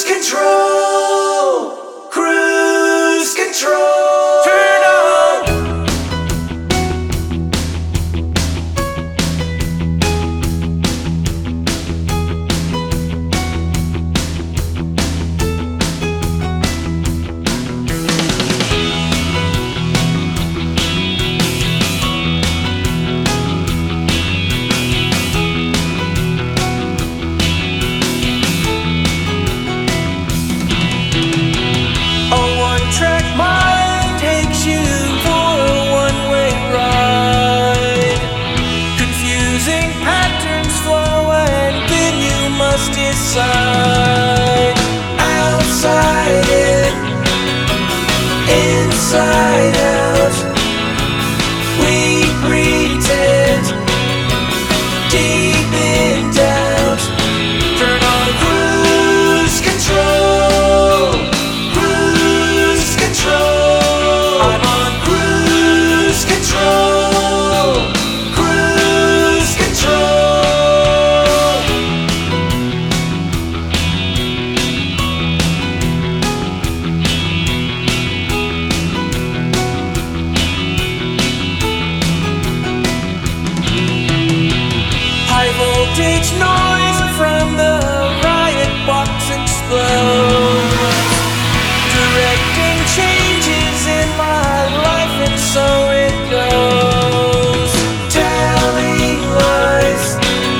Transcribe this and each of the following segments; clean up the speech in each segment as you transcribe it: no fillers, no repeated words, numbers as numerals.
control, cruise control. Turn on. Track mind takes you for a one-way ride. Confusing patterns flow and then you must decide. Outside in, inside out. We pretend, deep in doubt. Turn on cruise control. I'm on cruise control, cruise control. High voltage noise from the riot box explodes, directing changes in my life, and so it goes. Telling lies,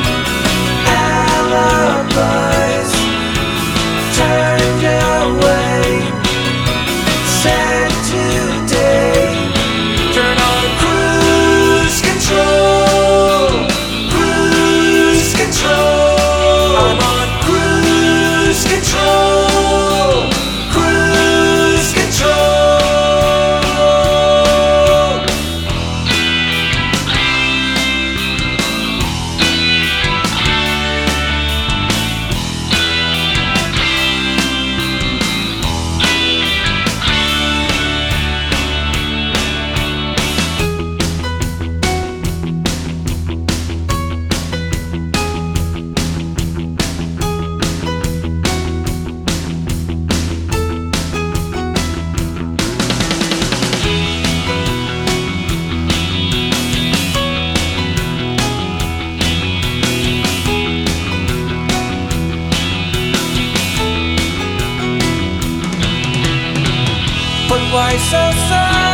alibis, turned away, sad today. Turn on cruise control, cruise control. I'm on cruise control, cruise control. But why so sad?